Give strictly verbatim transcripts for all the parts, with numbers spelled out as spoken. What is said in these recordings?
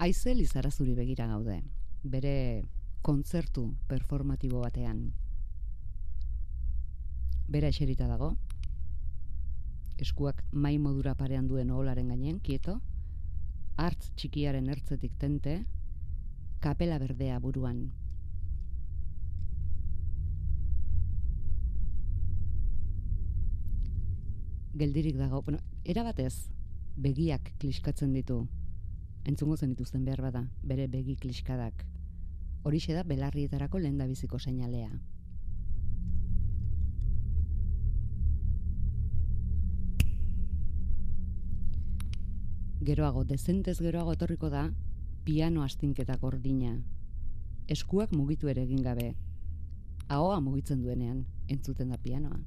Aize Lizarazuri begira gaude, bere kontzertu performatibo batean. Bera eserita dago, eskuak mai modura parean duen oholaren gainen, kieto, hartz txikiaren ertzetik tente, kapela berdea buruan. Geldirik dago, bueno, erabatez, begiak kliskatzen ditu. Entzungo zen dituzten behar bada, bere begi kliskadak. Horixe da belarrietarako lehendabiziko seinalea. Geroago, dezentez geroago etorriko da, piano astinketak ordina. Eskuak mugitu ere egin gabe. Ahoa mugitzen duenean, entzuten da pianoa.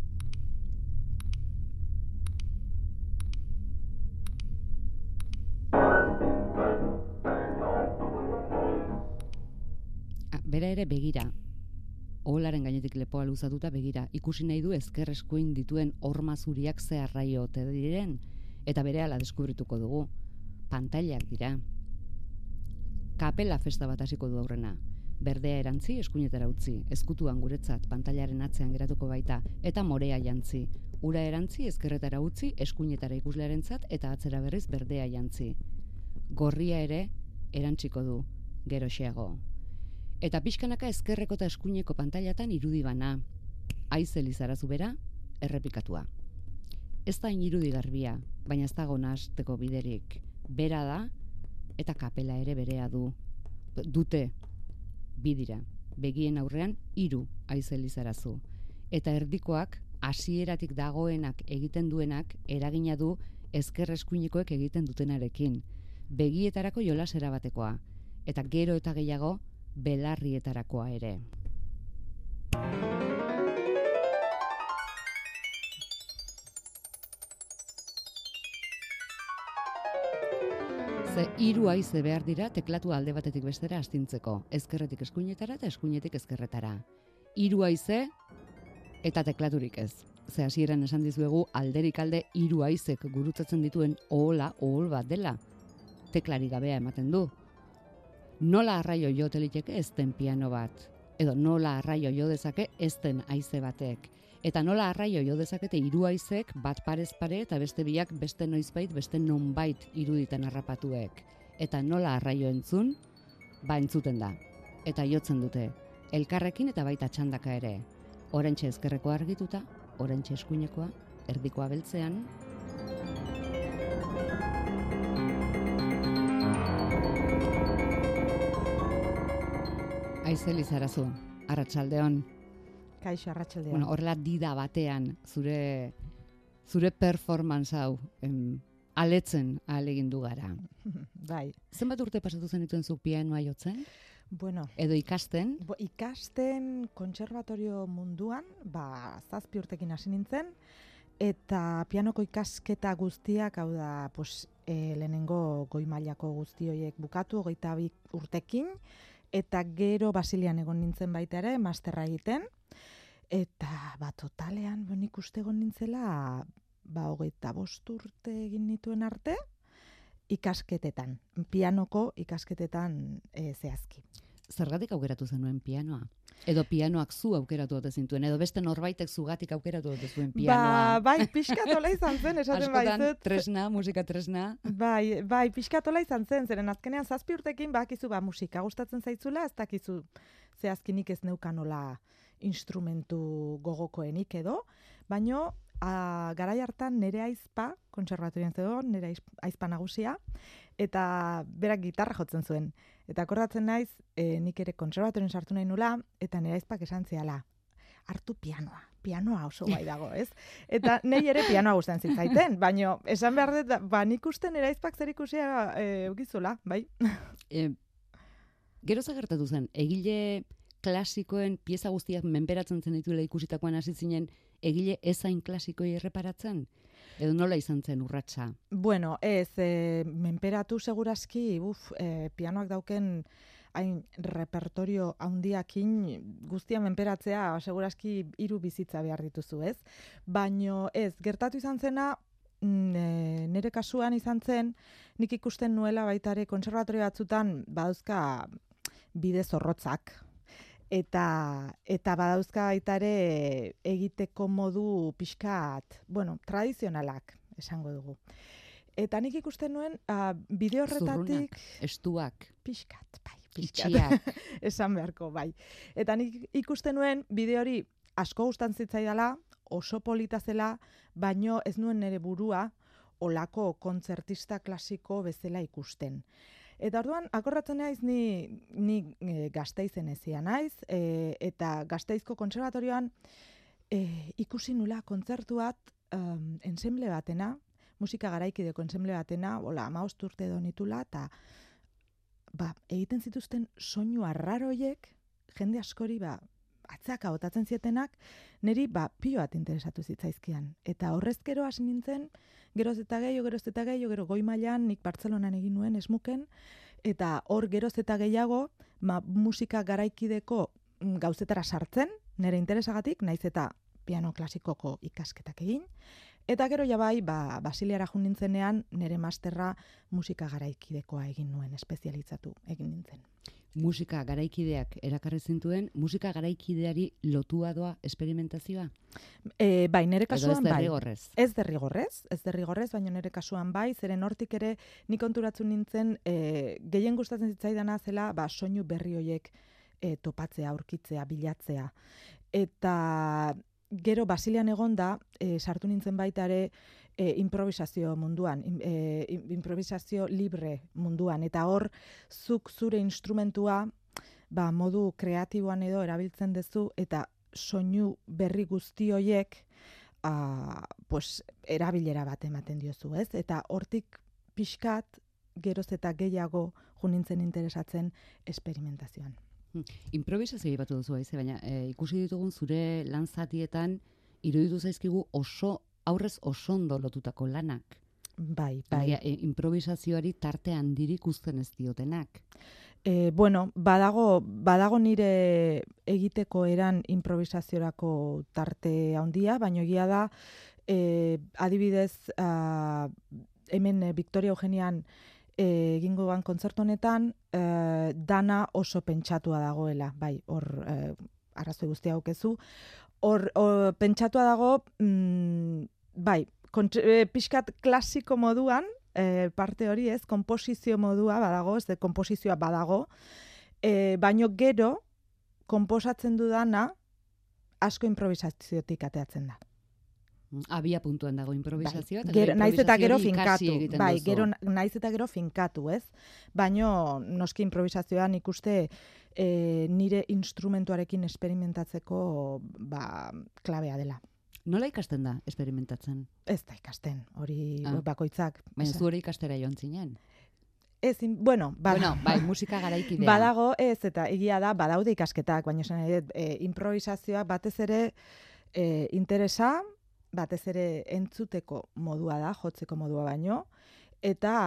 Bera ere begira, oholaren gainetik lepoa luzatuta begira, ikusi nahi du ezker eskuin dituen horma zuriak ze arraio ote diren, eta berehala deskubrituko dugu. Pantailak dira. Kapela festa bat hasiko du aurrena. Berdea erantzi, eskuinetara utzi, ezkutuan guretzat, pantailaren atzean geratuko baita, eta morea jantzi. Ura erantzi, ezkerretara utzi, eskuinetara ikuslearentzat, eta atzera berriz berdea jantzi. Gorria ere erantziko du, geroxeago. Eta pixkanaka ezkerreko eta eskuineko pantailatan irudi bana. Aize Lizarazu bera, errepikatua. Ez da irudi garbia, baina ez dago nahasteko biderik. Bera da, eta kapela ere berea du. Dute, bidira, begien aurrean hiru Aize Lizarazu. Eta erdikoak, hasieratik dagoenak egiten duenak, eragina du ezker eskuinekoek egiten dutenarekin. Begietarako jolas erabatekoa, eta gero eta gehiago, belarrietarakoa ere. Ze hiru haize behar dira teklatu alde batetik bestera astintzeko, ezkerretik eskuinetara eta eskuinetik ezkerretara. Hiru haize eta teklaturik ez. Ze hasieran esan dizuegu alderik alde hiru haizek gurutzatzen dituen ohola, ohol bat dela. Teklari gabea ematen du. Nola arraio jo teliteke ez den piano bat, edo nola arraio jo dezake ez den haize batek. Eta nola arraio jo dezakete hiru haizek bat parez pare eta beste biak beste noizbait, beste nonbait iruditen harrapatuek. Eta nola arraio entzun, ba entzuten da. Eta jotzen dute, elkarrekin eta baita txandaka ere. Orentxe ezkerrekoa argituta, orentxe eskuinekoa, erdikoa beltzean. Aize Lizarazu, arratsaldeon. Kaixo, arratsaldeon. Bueno, horrela dida batean zure zure performance hau em, aletzen ahalegin du gara. Bai. Zenbat urte pasatu zenituen zuk pianoa jotzen? Bueno, edo ikasten? Bo, ikasten kontserbatorio munduan, ba, zazpi urtekin hasi nintzen, eta pianoko ikasketa guztiak, hau da, pues, e, lehenengo goi mailako guzti horiek bukatu, hogeita bi urtekin, eta gero Basilian egon nintzen baita ere, masterra egiten, eta ba, totalean, ben ikuste egon nintzela, ba, hogeita bost urte egin nituen arte, ikasketetan, pianoko ikasketetan e, zehazki. Zergatik aukeratu zenuen pianoa? Edo pianoak zu aukeratu ote zintuen, edo beste norbaitek zugatik aukeratu ote zuen pianoa? Ba, bai, pixkatola izan zen, esaten baizut. Askotan tresna, musika tresna. Bai, bai, pixkatola izan zen, zeren azkenean zazpi urtekin bakizu ba musika gustatzen zaitzula, ez dakizu zehazkinik ez neukanola instrumentu gogokoenik edo, baino a, garai hartan nire aizpa, kontserbatorian zegoen, nire aizpa nagusia, eta berak gitarra jotzen zuen. Eta akordatzen naiz, e, nik ere kontserbatorien sartu nahi nula, eta nire aizpak esan ziala, hartu pianoa, pianoa oso gai dago, ez? Eta nahi ere pianoa gustatzen zitzaiten, baino esan behar dut, ba nik uste nire aizpak zer ikusia e, eukizula, bai? E, gero zagertatu zen, egile klasikoen pieza guztiak menperatzen zen dituela ikusitakoan hasi zinen, egile ezain klasikoi erreparatzen? Edo nola izan zen urratsa? Bueno, ez, e, menperatu segurazki, uf, e, pianoak dauken hain repertorio handiakin guztia menperatzea segurazki hiru bizitza behar dituzu, ez? Baino ez, gertatu izan zena, mm, nire kasuan izan zen, nik ikusten nuela baita ere konservatorio batzutan badauzka bide zorrotzak. Eta, eta badauzka baita ere egiteko modu pixkat, bueno, tradizionalak, esango dugu. Eta nik ikusten nuen, uh, bide horretatik... Zurrunak, estuak. Pixkat, bai, pixkat. Itxiak. Esan beharko, bai. Eta nik ikusten nuen, bide hori asko gustan zitzaidala, oso polita zela, baino ez nuen nire burua olako kontzertista klasiko bezala ikusten. Eta orduan, akorratzen naiz ni, ni e, Gasteizen ezia naiz, e, eta Gasteizko kontserbatorioan e, ikusi nula kontzertu bat um, ensemble batena, musika garaikideko ensemble batena, hola, hamabost urte edo nitula, eta ba, egiten zituzten soinu arraroiek, jende askori ba, atzaka botatzen zietenak, niri ba, pilo bat interesatu zitzaizkian. Eta horrez gero hasi nintzen, geroz eta gehiago, geroz eta gehiago, gero goi mailan nik Bartzelonan egin nuen esmuken, eta hor geroz eta gehiago ma, musika garaikideko gauzetara sartzen, nire interesagatik, naiz eta piano klasikoko ikasketak egin, eta gero ja bai, ba, Basiliara jun nintzenean, nire masterra musika garaikidekoa egin nuen, espezializatu egin nintzen. Musika garaikideak erakarri zintuen, musika garaikideari lotua doa esperimentazioa? E, bai, nire kasuan bai. Edo ez derrigorrez? Ez derrigorrez, ez derrigorrez, baina nire kasuan bai, zeren hortik ere nik konturatzen nintzen, e, gehien gustatzen zitzaidana zela, ba, soinu berri hoiek e, topatzea, aurkitzea, bilatzea. Eta gero Basilian egonda, e, sartu nintzen baita ere, E, improvisazio munduan, e, improvisazio libre munduan, eta hor zuk zure instrumentua ba, modu kreatiboan edo erabiltzen duzu, eta soinu berri guzti hoiek a, pues, erabilera bat ematen diozu, ez? Eta hortik pixkat geroz eta gehiago junintzen interesatzen esperimentazioan. Improvisazio batu duzu, haize, baina e, ikusi ditugun zure lan zatietan iruditu zaizkigu oso aurrez oso ondo lotutako lanak. Bai, bai. E, improvisazioari tarte handirik uzten ez diotenak. E, bueno, badago, badago nire egiteko eran improvisaziorako tarte handia, baina egia da, e, adibidez, a, hemen Victoria Eugenian e, egingo ban kontzertu honetan, e, dana oso pentsatua dagoela, bai, hor e, arrazoi guztia aukezu, hor pentsatua dago, mm, bai, e, pixkat klasiko moduan, e, parte hori ez, komposizio modua badago, ez de komposizioa badago, e, baino gero, komposatzen dudana, asko improvisaziotik ateatzen da. Abia puntuan dago improvisazioa, bai, gero, naiz eta gero finkatu, bai, dozu. gero naiz eta gero finkatu, ez? Baino noski improvisazioan ikuste e, nire instrumentuarekin esperimentatzeko ba, klabea dela. Nola ikasten da esperimentatzen? Ez da ikasten, hori ah. bakoitzak. Baina zu hori ikastera joan zinen? Ez, bueno, bada, bueno, bai, musika garaikidea. Badago, ez, eta egia da, badaude ikasketak, baina esan nahi, e, improvisazioa batez ere e, interesa, batez ere entzuteko modua da, jotzeko modua baino, eta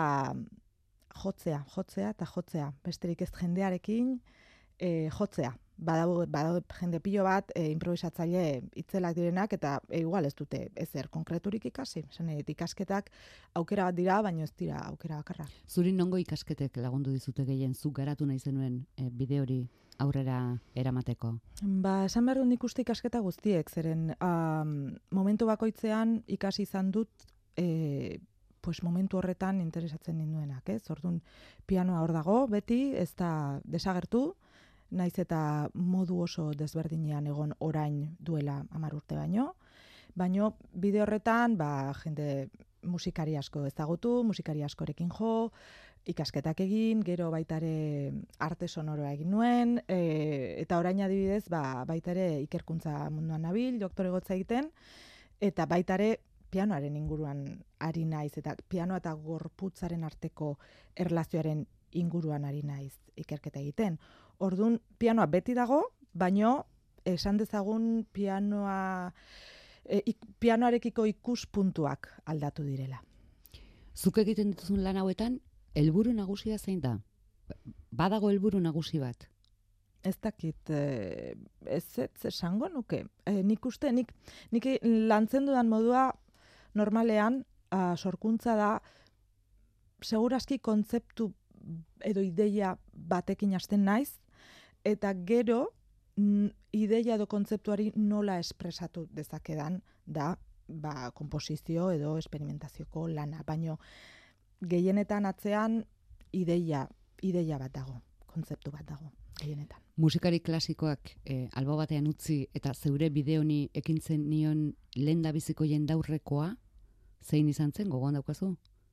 jotzea, jotzea eta jotzea. Besterik ez jendearekin e, jotzea. Badago, badago jende pilo bat e, improvisatzaile itzelak direnak, eta e, igual ez dute ezer konkreturik ikasi. Esan ikasketak aukera bat dira, baina ez dira aukera bakarra. Zuri nongo ikasketek lagundu dizute gehien, zuk garatu nahi zenuen e, bide hori aurrera eramateko? Ba, esan behar dut nik uste ikasketa guztiek, zeren um, momentu bakoitzean ikasi izan dut e, pues momentu horretan interesatzen ninduenak, ez? Orduan pianoa hor dago, beti, ez da desagertu, naiz eta modu oso desberdinean egon orain duela hamar urte baino, baino bide horretan, ba, jende musikari asko ezagutu, musikari askorekin jo, ikasketak egin, gero baita ere arte sonoroa egin nuen, e, eta orain adibidez, ba, baita ere ikerkuntza munduan nabil, doktoregotza egiten, eta baita ere pianoaren inguruan ari naiz, eta pianoa eta gorputzaren arteko erlazioaren inguruan ari naiz ikerketa egiten. Orduan, pianoa beti dago, baino esan dezagun pianoa, e, ik, pianoarekiko ikuspuntuak aldatu direla. Zuk egiten dituzun lan hauetan, helburu nagusia zein da? Badago helburu nagusi bat? Ez dakit, e, ez ez esango nuke. E, nik uste, nik, nik lantzen dudan modua normalean uh, sorkuntza da, segurazki kontzeptu edo ideia batekin hasten naiz, eta gero n, ideia edo kontzeptuari nola espresatu dezakedan da ba, komposizio edo esperimentazioko lana. Baino gehienetan atzean ideia, ideia bat dago, kontzeptu bat dago, gehienetan. Musikari klasikoak eh, albo batean utzi eta zeure bide honi ekintzen nion lehendabiziko jendaurrekoa, zein izan zen, gogoan daukazu?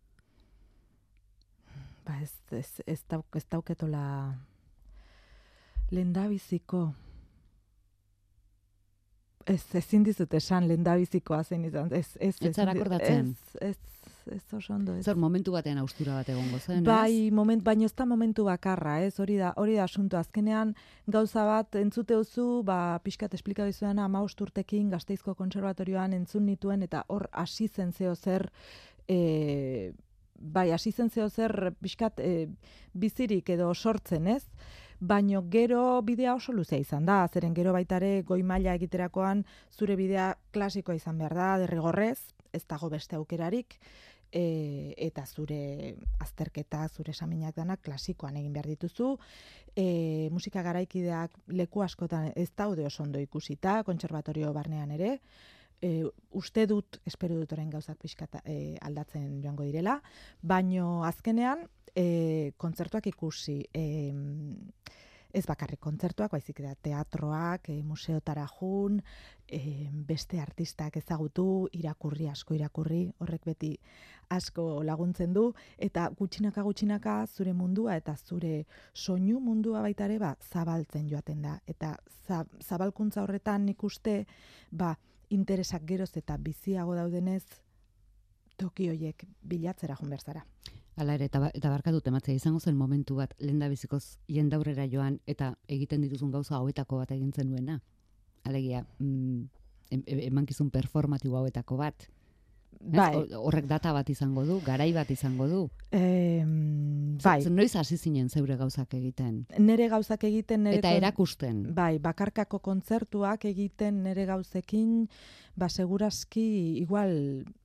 Ba ez, ez, ez, dauk, ez dauketola lehendabiziko. Ez, ezin dizut esan lehendabizikoa zein izan. Ez, ez, ez zara akordatzen? Ez, ez, ez oso ondo. Ez. Zer, momentu batean austura bat egongo zen, bai, moment, baino ez da momentu bakarra, ez, hori da, hori da asunto. Azkenean gauza bat entzuteuzu, ba, pixkat esplika bizuena hamabost urtekin Gasteizko Kontserbatorioan entzun nituen, eta hor hasi zen zeo zer, e, bai, hasi zen zeo zer pixkat e, bizirik edo sortzen, ez? Baino gero bidea oso luzea izan da, zeren gero baitare goi maila egiterakoan zure bidea klasikoa izan behar da, derrigorrez, ez dago beste aukerarik, e, eta zure azterketa, zure esaminak danak klasikoan egin behar dituzu, e, musika garaikideak leku askotan ez daude oso ondo ikusita, kontserbatorio barnean ere, e, uste dut, espero dut orain gauzak pixka e, aldatzen joango direla, baino azkenean, E, kontzertuak ikusi, e, ez bakarrik kontzertuak, baizik da teatroak, e, museotara jun, e, beste artistak ezagutu, irakurri, asko irakurri, horrek beti asko laguntzen du, eta gutxinaka gutxinaka zure mundua eta zure soinu mundua baita ere ba, zabaltzen joaten da. Eta zabalkuntza horretan nik uste ba, interesak geroz eta biziago daudenez toki horiek bilatzera joan behar zara. Hala ere, eta, eta barkatu tematzea izango zen momentu bat lendabizikoz jendaurrera joan eta egiten dituzun gauza hauetako bat egin zenuena. Alegia, mm, emankizun performatibo hauetako bat. Bai. Horrek data bat izango du, garai bat izango du. E, bai. Z, noiz hasi zinen zeure gauzak egiten? Nere gauzak egiten. Nere eta erakusten. Bai, bakarkako kontzertuak egiten nere gauzekin, ba, segurazki, igual,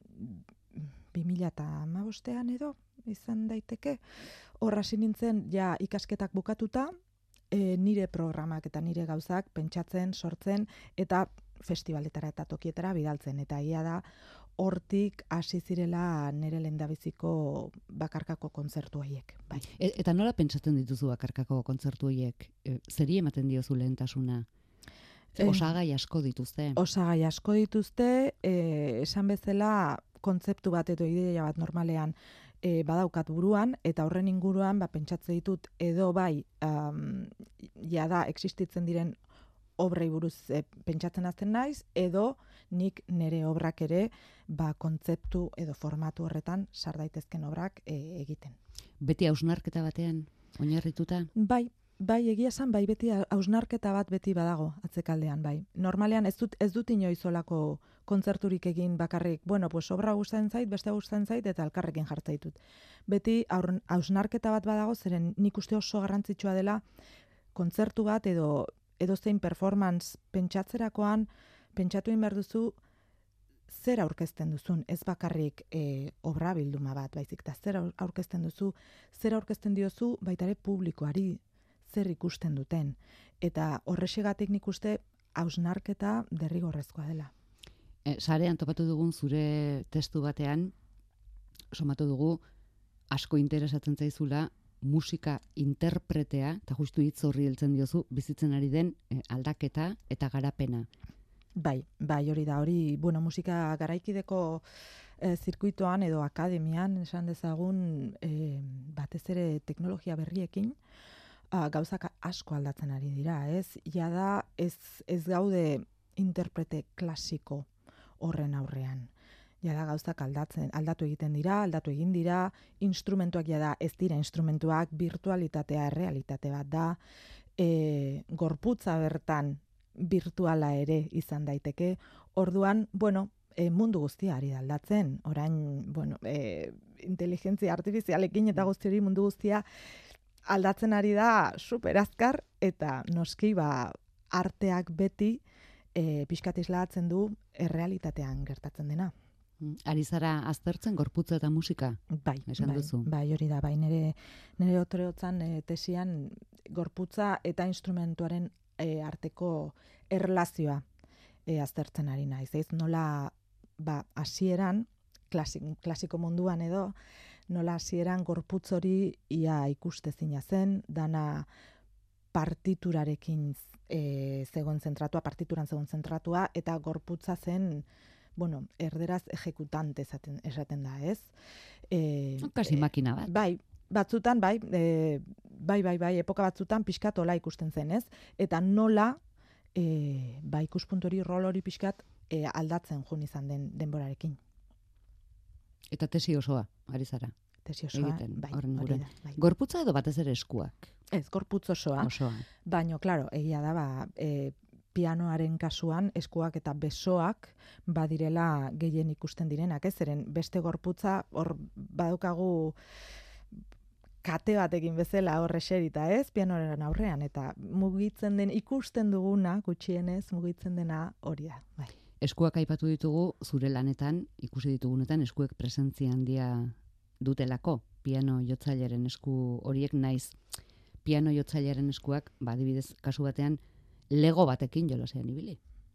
bi mila hamabostean edo, izan daiteke, horra nintzen ja ikasketak bukatuta, e, nire programak eta nire gauzak pentsatzen, sortzen, eta festivaletara eta tokietara bidaltzen. Eta ia da, hortik hasi zirela nire lehendabiziko bakarkako kontzertu horiek. Bai. E, eta nola pentsatzen dituzu bakarkako kontzertu horiek? E, zeri ematen diozu lehentasuna? Osagai asko dituzte. Osagai asko dituzte, e, esan bezala kontzeptu bat edo ideia bat normalean E, badaukat buruan, eta horren inguruan ba, pentsatze ditut edo bai um, jada existitzen diren obrei buruz e, pentsatzen azten naiz, edo nik nire obrak ere ba, kontzeptu edo formatu horretan sar daitezken obrak e, egiten. Beti hausnarketa batean oinarrituta? Bai, bai egia esan, bai beti hausnarketa bat beti badago atzekaldean, bai. Normalean ez dut, ez dut inoiz olako kontzerturik egin bakarrik, bueno, pues obra gustatzen zait, beste gustatzen zait, eta elkarrekin jartza ditut. Beti hausnarketa bat badago, zeren nik uste oso garrantzitsua dela kontzertu bat edo edo zein performance pentsatzerakoan, pentsatu egin behar duzu zer aurkezten duzun, ez bakarrik e, obra bilduma bat, baizik, eta zer aurkezten duzu, zer aurkezten diozu baitare publikoari, zer ikusten duten. Eta horrexegatik nik uste hausnarketa derrigorrezkoa dela. E, sarean topatu dugun zure testu batean, somatu dugu, asko interesatzen zaizula, musika interpretea, eta justu hitz horri heltzen diozu, bizitzen ari den e, aldaketa eta garapena. Bai, bai, hori da, hori, bueno, musika garaikideko e, zirkuitoan edo akademian, esan dezagun, e, batez ere teknologia berriekin, a, gauzak asko aldatzen ari dira, ez? Jada ez, ez gaude interprete klasiko horren aurrean. Jada gauzak aldatzen, aldatu egiten dira, aldatu egin dira, instrumentuak jada ez dira instrumentuak, virtualitatea errealitate bat da, e, gorputza bertan virtuala ere izan daiteke. Orduan, bueno, e, mundu guztia ari da aldatzen. Orain, bueno, e, inteligentzia artifizialekin eta guzti hori mundu guztia aldatzen ari da super azkar, eta noski ba arteak beti e, pixkat islatzen du errealitatean gertatzen dena. Ari zara aztertzen gorputza eta musika? Bai, esan bai, duzu. bai, hori da, bai, nire, nire otreotzan e, tesian gorputza eta instrumentuaren e, arteko erlazioa e, aztertzen ari naiz. Ez nola, ba, hasieran klasik, klasiko munduan edo, nola hasieran gorputz hori ia ikustezina zen, dana partiturarekin e, zegoen zentratua, partituran zegoen zentratua, eta gorputza zen, bueno, erderaz ejekutante esaten, esaten da, ez? E, Kasi makina bat. Bai, batzutan, bai, e, bai, bai, bai, epoka batzutan pixkat ola ikusten zen, ez? Eta nola, e, bai, ikuspuntu hori, rol hori pixkat e, aldatzen jun izan den denborarekin. Eta tesi osoa, ari zara. Tesi osoa, egiten, bai, horren hori inguruan. da, bai. Gorputza edo batez ere eskuak? Ez, gorputz osoa. Osoa. Baino, klaro, egia da, ba, e, pianoaren kasuan eskuak eta besoak badirela gehien ikusten direnak, ez? Zeren beste gorputza hor badukagu kate batekin bezala hor eserita, ez? Pianoaren aurrean, eta mugitzen den, ikusten duguna, gutxienez, mugitzen dena hori da, bai. Eskuak aipatu ditugu zure lanetan, ikusi ditugunetan eskuek presentzia handia dutelako, piano jotzaileren esku horiek naiz. Piano jotzaileren eskuak, ba, adibidez, kasu batean, lego batekin jolasean ibili.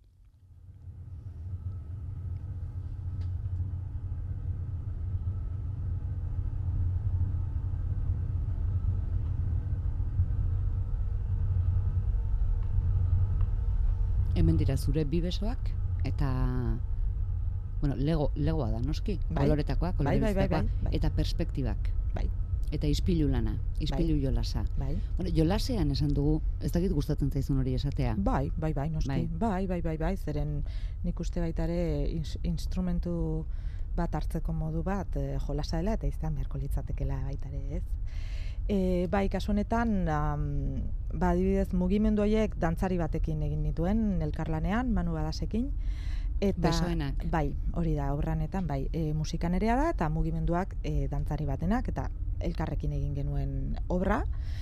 Hemen dira zure bi besoak, eta bueno, lego, legoa da, noski? Bai. Koloretakoak, Bai, bai, bai, koloretakoak, bai, bai. eta perspektibak. Bai. Eta ispilu lana, ispilu jolasa. Bai. Bueno, jolasean esan dugu, ez dakit gustatzen zaizun hori esatea. Bai, bai, bai, noski. Bai. Bai, bai, bai, bai, zeren nik uste baitare ins, instrumentu bat hartzeko modu bat e, jolasa dela eta izan beharko litzatekela baitare, ez? E, bai, kasu honetan, um, ba, adibidez, mugimendu horiek dantzari batekin egin nituen, elkarlanean, Manu Badasekin. Eta, besoenak. Bai, hori da, obranetan, bai, e, musikan erea da, eta mugimenduak e, dantzari batenak, eta elkarrekin egin genuen obra.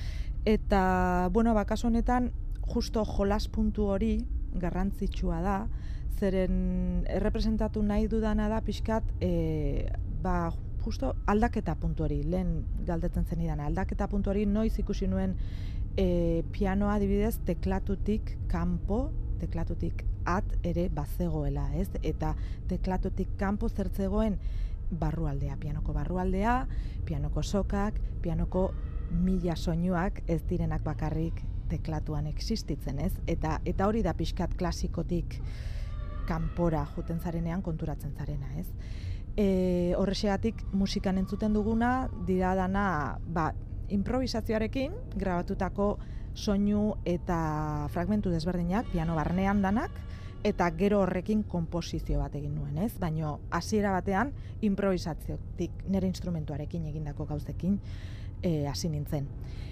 Eta, bueno, ba, kasu honetan, justo jolas puntu hori garrantzitsua da, zeren errepresentatu nahi dudana da pixkat, e, ba, justo aldaketa puntu hori, lehen galdetzen zenidana, aldaketa puntu hori noiz ikusi nuen e, pianoa adibidez teklatutik kanpo, teklatutik at ere bazegoela, ez? Eta teklatutik kanpo zertzegoen barrualdea, pianoko barrualdea, pianoko sokak, pianoko mila soinuak ez direnak bakarrik teklatuan existitzen, ez? Eta eta hori da pixkat klasikotik kanpora juten zarenean konturatzen zarena, ez? E, horrexegatik musikan entzuten duguna dira dana, ba, improvisazioarekin grabatutako soinu eta fragmentu desberdinak, piano barnean danak, eta gero horrekin konposizio bat egin nuen, ez? Baina hasiera batean improvisaziotik nire instrumentuarekin egindako gauzekin e, hasi nintzen.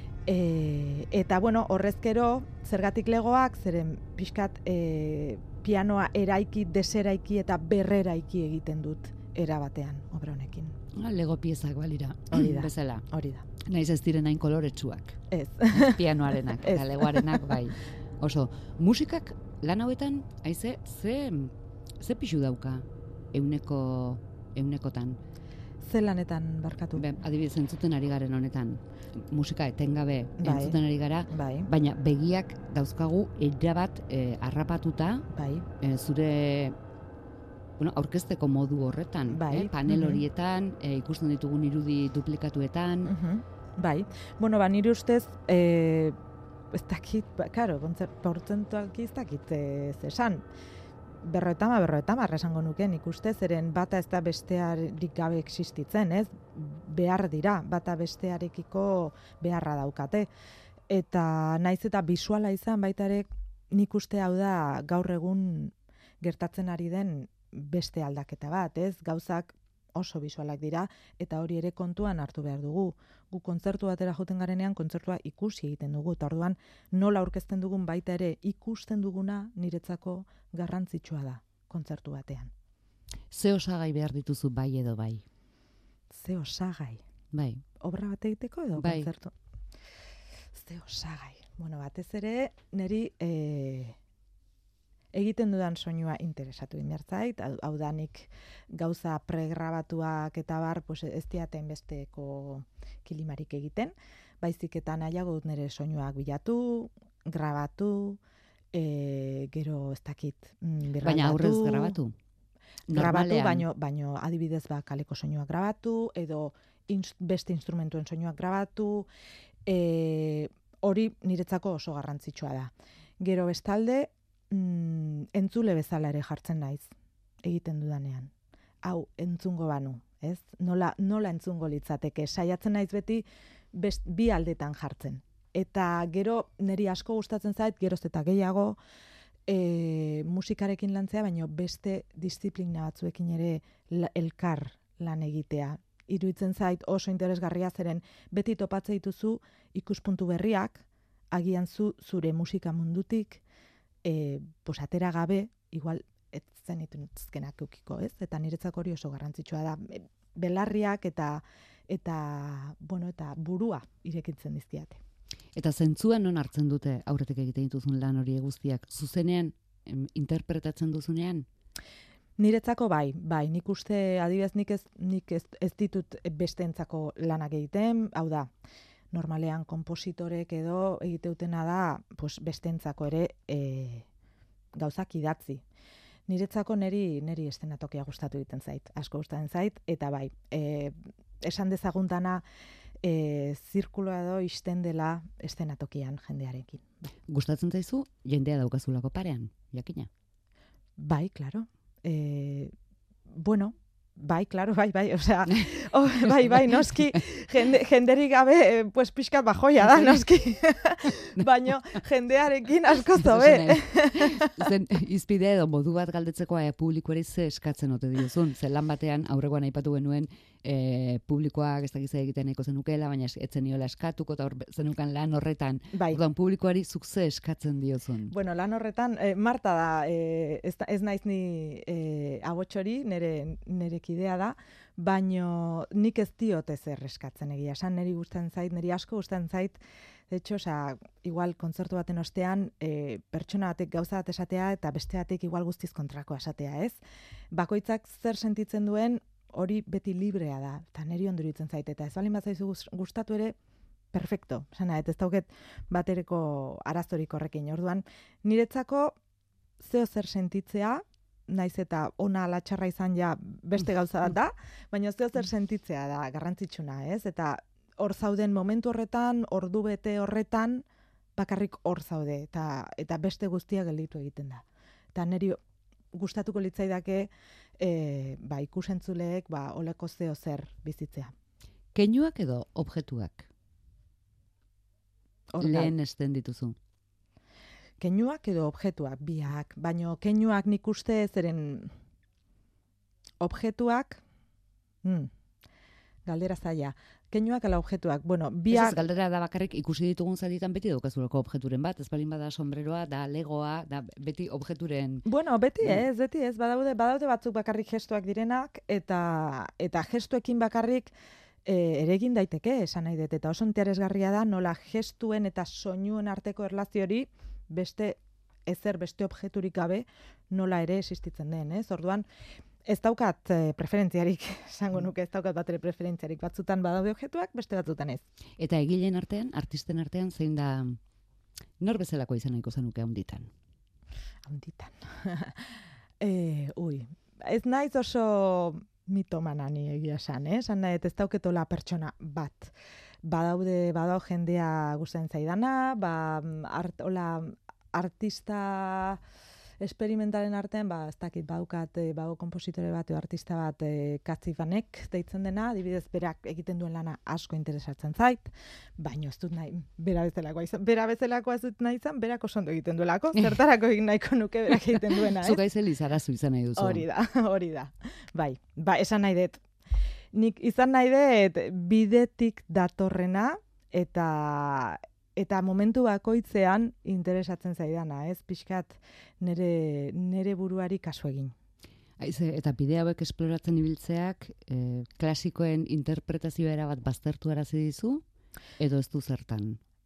E, eta bueno, horrezkero zergatik legoak, zeren pixkat e, pianoa eraiki, deseraiki eta berreraiki egiten dut era batean obra honekin. Lego piezak balira, hori da. Bezala. Hori da. Naiz ez diren hain koloretsuak. Ez. Pianoarenak eta legoarenak bai. Oso, musikak lan hauetan, haize, ze, ze pixu dauka euneko, eunekotan? Ze lanetan barkatu? Be, adibidez, entzuten ari garen honetan, musika etengabe bai, entzuten ari gara, bai, baina begiak dauzkagu erabat e, harrapatuta, bai, e, zure bueno, aurkezteko modu horretan, bai, eh? Panel mhm. horietan, e, ikusten ditugun irudi duplikatuetan. Mhm. Bai, bueno, ba, nire ustez, e, ez dakit, ba, karo, portzentualki ez dakit ez esan. Berroetama, berroetama, esango nuke nik uste, zeren bata ez da bestearik gabe existitzen, ez? Behar dira, bata bestearekiko beharra daukate. Eta naiz eta bisuala izan baita ere, nik uste hau da gaur egun gertatzen ari den beste aldaketa bat, ez? Gauzak oso bisualak dira, eta hori ere kontuan hartu behar dugu. Gu kontzertu batera joten garenean, kontzertua ikusi egiten dugu, eta orduan nola aurkezten dugun baita ere ikusten duguna niretzako garrantzitsua da kontzertu batean. Ze osagai behar dituzu bai edo bai? Ze osagai? Bai. Obra bat egiteko edo bai. kontzertu? Ze osagai? Bueno, batez ere, niri e, egiten dudan soinua interesatu inbertzait, hau, hau da nik gauza pregrabatuak eta bar, pues ez diaten besteko kilimarik egiten, baizik eta nahiago dut nire soinuak bilatu, grabatu, e, gero ez dakit, birraldatu. Baina aurrez grabatu? Grabatu, baino, baino adibidez ba, kaleko soinuak grabatu, edo inst, beste instrumentuen soinuak grabatu, e, hori niretzako oso garrantzitsua da. Gero bestalde, mm, entzule bezala ere jartzen naiz, egiten dudanean. Hau, entzungo banu, ez? Nola, nola entzungo litzateke, saiatzen naiz beti best, bi aldetan jartzen. Eta gero niri asko gustatzen zait, geroz eta gehiago, e, musikarekin lantzea, baina beste disiplina batzuekin ere la, elkar lan egitea. Iruditzen zait oso interesgarria zeren beti topatze dituzu ikuspuntu berriak, agian zu zure musika mundutik e, pues atera gabe, igual ez zenituzkenak eukiko, ez? Eta niretzako hori oso garrantzitsua da. Belarriak eta eta bueno, eta burua irekitzen dizkiate. Eta zentzua non hartzen dute aurretik egiten dituzun lan hori guztiak? Zuzenean em, interpretatzen duzunean? Niretzako bai, bai, nik uste adibidez nik ez nik ez, ez ditut besteentzako lanak egiten, hau da, normalean konpositorek edo egiteutena da, pues besteentzako ere e, gauzak idatzi. Niretzako neri neri eszenatokia gustatu egiten zait, asko gustatzen zait, eta bai, e, esan dezaguntana e, zirkuloa edo isten dela eszenatokian jendearekin. Gustatzen zaizu jendea daukazulako parean, jakina? Bai, claro. Eh, bueno, bai, claro, bai, bai, osea, oh, bai, bai, noski, jende, jenderik gabe, eh, pues pixkat bajoia da, noski, baino jendearekin asko zobe. Zen, izpide edo modu bat galdetzeko eh, publikoari ze eskatzen ote diozun, zen lan batean aurrekoan aipatu genuen eh, publikoak ez dakiz egiten nahiko zenukela, baina etzen niola eskatuko, eta hor zenukan lan horretan, bai. Orduan, publikoari zuk ze eskatzen diozun. Bueno, lan horretan, eh, Marta da, eh, ez, ez naiz ni eh, abotxori, nere, nere kidea da, baino nik ez diot ezer eskatzen egia. Esan niri gustatzen zait, niri asko gustatzen zait, de hecho, oza, igual kontzertu baten ostean, e, pertsona batek gauza bat esatea eta beste batek igual guztiz kontrakoa esatea, ez? Bakoitzak zer sentitzen duen hori beti librea da, eta niri ondo iruditzen zait, eta ez balin bat zaizu gustatu ere, perfecto, sana, ez dauket batereko arazorik horrekin. Orduan, niretzako zeo zer sentitzea, naiz eta ona ala txarra izan ja beste gauza bat da, baina zeo zer sentitzea da garrantzitsuna, ez? Eta hor zauden momentu horretan, ordu bete horretan, bakarrik hor zaude, eta, eta beste guztia gelditu egiten da. Eta niri gustatuko litzaidake e, ba, ikusentzuleek ba, oleko zeo zer bizitzea. Keinuak edo objektuak? Lehen esten dituzu. Keinuak edo objektuak, biak, baino keinuak nik uste zeren objektuak, hmm, galdera zaila. Keinuak ala objektuak, bueno, biak... Ez galdera da bakarrik ikusi ditugun zatitan beti daukazuleko objekturen bat, ez balin bada sombreroa, da legoa, da beti objekturen... Bueno, beti ez, beti ez, badaude, badaude batzuk bakarrik gestuak direnak, eta, eta gestuekin bakarrik e, ere egin daiteke, esan nahi dut, eta oso interesgarria da, nola gestuen eta soinuen arteko erlazio hori, beste ezer, beste objekturik gabe, nola ere existitzen den, ez? Orduan, ez daukat eh, preferentziarik, esango nuke ez daukat bat ere preferentziarik, batzutan badaude objektuak, beste batzutan ez. Eta egileen artean, artisten artean, zein da nor bezalako izan nahiko zenuke handitan? Handitan. e, ui, ez naiz oso mitomana ni egia esan, eh? Esan nahi, ez dauketola pertsona bat. Badaude, badau jendea gustatzen zaidana, ba, art, ola, artista esperimentalen artean, ba, ez dakit, badaukat, e, badago kompositore bat, artista bat, e, Katzi Vanek deitzen dena, adibidez berak egiten duen lana asko interesatzen zait, baino ez dut nahi, bera bezalakoa izan, bera bezalakoa ez dut nahi izan, berak oso ondo egiten duelako, zertarako egin nahiko nuke berak egiten duena, ez? Zuka izel izarazu izan nahi duzu. Hori da, hori da. Bai, ba, esan nahi dut. Nik izan nahi dut bidetik datorrena eta eta momentu bakoitzean interesatzen zaidana, ez? Pixkat nere, nere buruari kasu egin. Aize, eta bide hauek esploratzen ibiltzeak eh, klasikoen interpretazioa erabat baztertu arazi dizu, edo ez du zertan?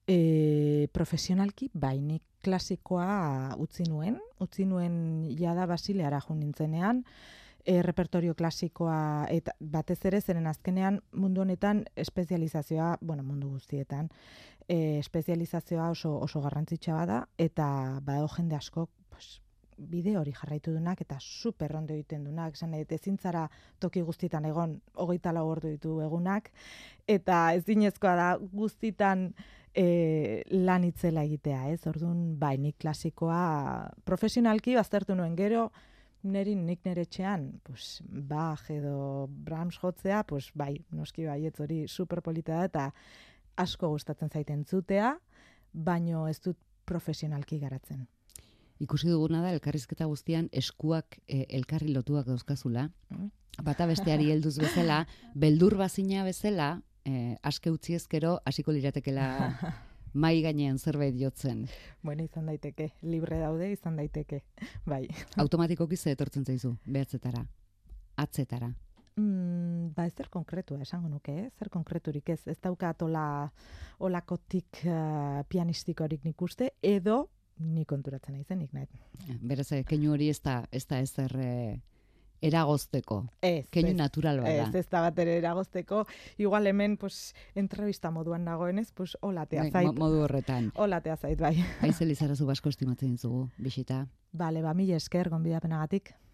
E, profesionalki, bai, nik klasikoa utzi nuen, utzi nuen jada Basileara jo nintzenean, e, repertorio klasikoa, eta batez ere zeren azkenean mundu honetan espezializazioa, bueno, mundu guztietan, e, espezializazioa oso, oso garrantzitsua bada, eta badago jende asko, pues, bide hori jarraitu dunak eta super ondo egiten dunak, esan nahi, ezin zara toki guztietan egon hogeita lau ordu ditu egunak, eta ezinezkoa da guztitan e, lan itzela egitea, ez? Orduan, bai, nik klasikoa profesionalki baztertu nuen gero, neri nik nere etxean, pues, Bach edo Brahms jotzea, pues, bai, noski baietz hori superpolita da, eta asko gustatzen zaiten zutea, baino ez dut profesionalki garatzen. Ikusi duguna da, elkarrizketa guztian eskuak e, elkarri lotuak dauzkazula. Mm. Bata besteari helduz bezala, beldur bazina bezala, e, aske utzi ezkero, hasiko liratekela mai gainean zerbait jotzen. Bueno, izan daiteke, libre daude, izan daiteke, bai. Automatikoki ze etortzen zaizu, behatzetara, atzetara. Mm, ba, ez zer konkretua, esango nuke, eh? Zer konkreturik ez, ez daukat ola, olakotik uh, pianistikorik nik uste, edo ni konturatzen naizenik nahi. Beraz, keinu hori ez da ez da ezer e, eragozteko. Ez, keinu ez, natural bada. Ez, ez da bat ere eragozteko. Igual hemen, pues, entrevista moduan nagoenez, pues, olatea zait. Bai, modu horretan. Olatea zait, bai. Aize Lizarazu Basko estimatzen dizugu, bisita. Bale, ba, mila esker, gonbidapenagatik.